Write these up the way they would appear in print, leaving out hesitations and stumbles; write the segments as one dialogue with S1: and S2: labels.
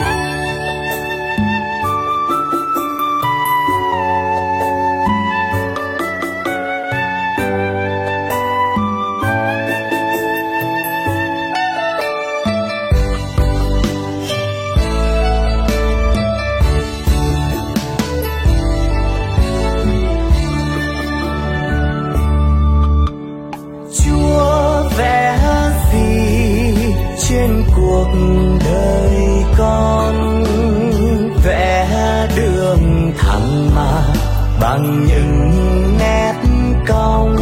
S1: trên cuộc đời con, vẽ đường thẳng mà bằng những nét cong.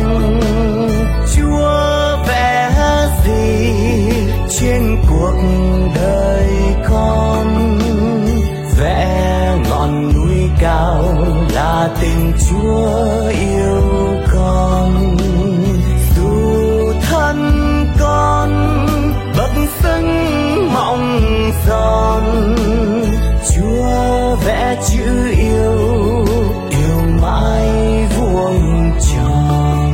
S1: Chúa vẽ gì trên cuộc đời con, vẽ ngọn núi cao là tình Chúa yêu con. Dù thân con bậc sưng mỏng giòn, Chúa vẽ chữ yêu, yêu mãi vuông tròn.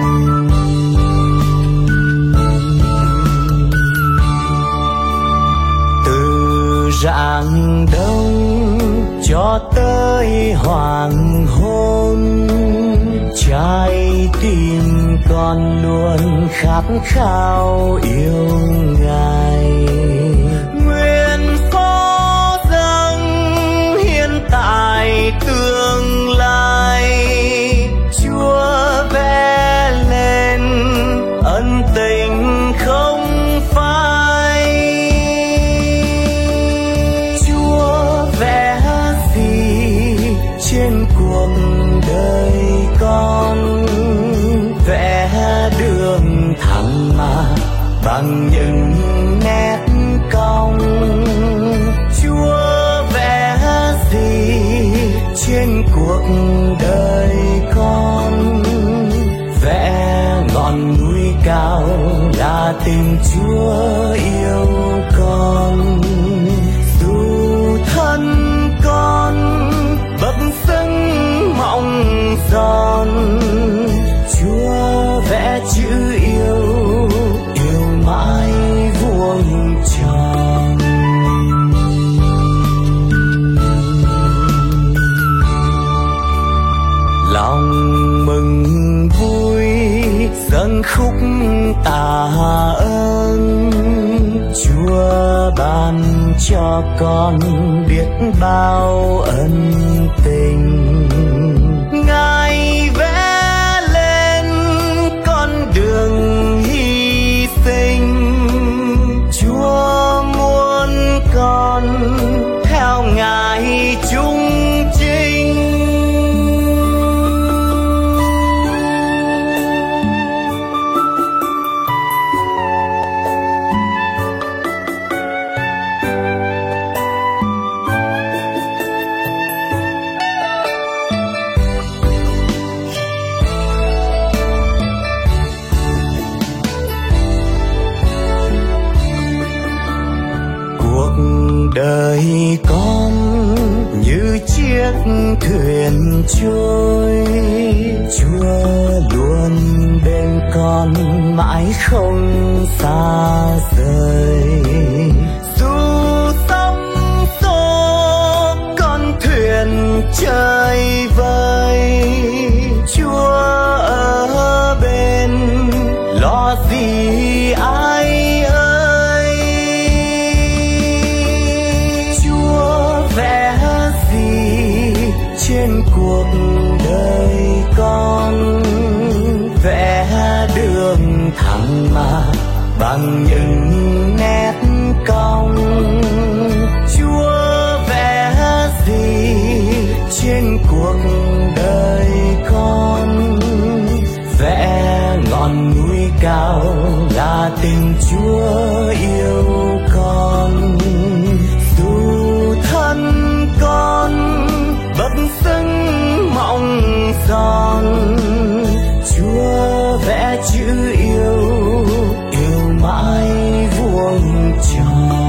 S1: Từ rạng đông cho tới hoàng hôn, trái tim con luôn khát khao yêu Ngài. Nguyện phó dâng hiện tại tương lai, Chúa vẽ lên ân tình không phai. Chúa vẽ gì trên cuộc đời con, vẽ đường thẳng mà bằng những nét cong. Chúa vẽ gì trên cuộc đời con, vẽ ngọn núi cao là tình Chúa yêu con. Dù thân con bậc sưng mỏng giòn, Chúa vẽ chữ yêu, yêu mãi vuông tròn. Lòng mừng vui dâng khúc tạ ơn, Chúa ban cho con biết bao ân tình. Ngài vẽ lên con đường hy sinh, Chúa muốn con theo Ngài chung chinh. Đời con như chiếc thuyền trôi, Chúa luôn bên con mãi không xa rời. Dù sóng xô con thuyền chơi vơi, Chúa ở bên lo gì ai ơi. Trên cuộc đời con, vẽ đường thẳng mà bằng những nét cong. Chúa vẽ gì trên cuộc đời con, vẽ ngọn núi cao là tình Chúa yêu con. Dù thân con bậc sưng mỏng giòn, Chúa vẽ chữ yêu, yêu mãi vuông tròn.